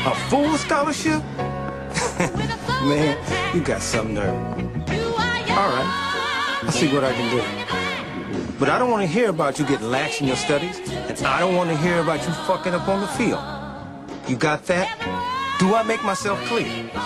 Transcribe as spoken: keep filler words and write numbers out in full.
A full scholarship? Man, you got some nerve. All right, I'll see what I can do. But I don't want to hear about you getting lax in your studies, and I don't want to hear about you fucking up on the field. You got that? Do I make myself clear?